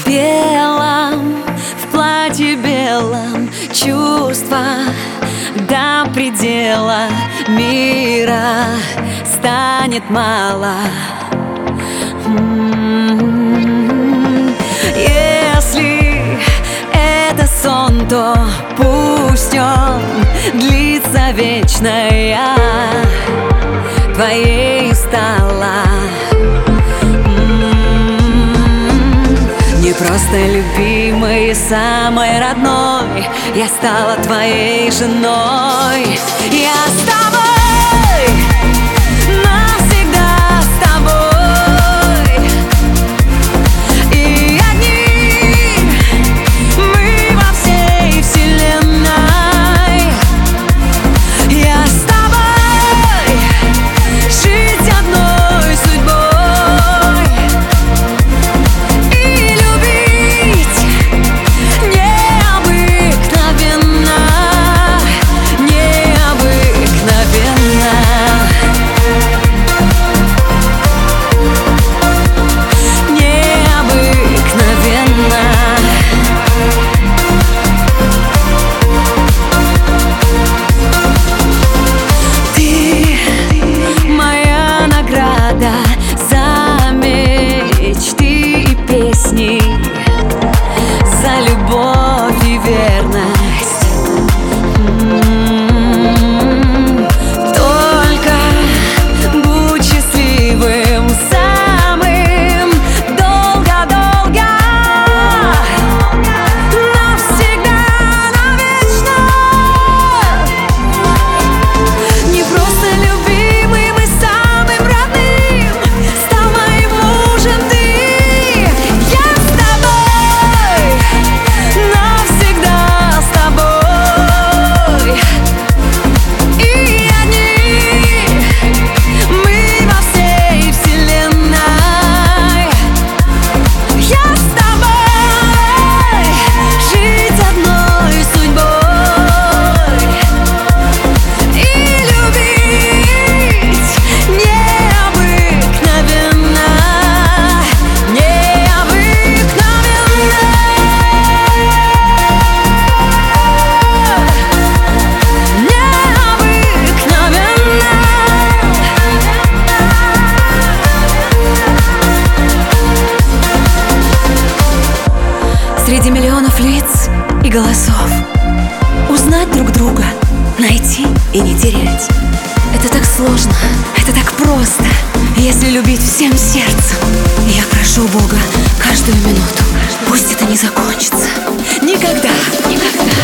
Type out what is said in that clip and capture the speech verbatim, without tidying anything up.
белом, в платье белом, чувства до предела мира станет мало. Если это сон, то пусть он длится вечно. Я твоей стала. Не просто любимой, самой родной, я стала твоей женой. Я с тобой. За любовь и верность. М-м-м. Только будь счастливым, самым долго-долго, навсегда, навечно. Не просто любимым и самым родным стал моим мужем ты. Среди миллионов лиц и голосов узнать друг друга, найти и не терять. Это так сложно, это так просто, если любить всем сердцем. Я прошу Бога каждую минуту, пусть это не закончится никогда, никогда.